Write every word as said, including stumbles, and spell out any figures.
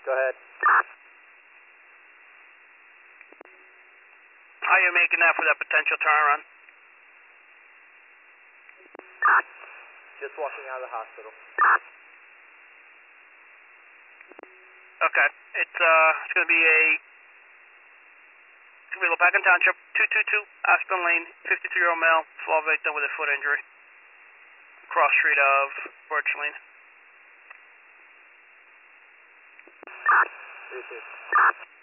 Go ahead. How are you making that for that potential turnaround? Just walking out of the hospital. Okay. It's uh, it's going to be a, it's going to be Lopacan Township, two two two Aspen Lane, fifty-three-year-old male, fall victim with a foot injury. Cross street of Birch Lane. three two.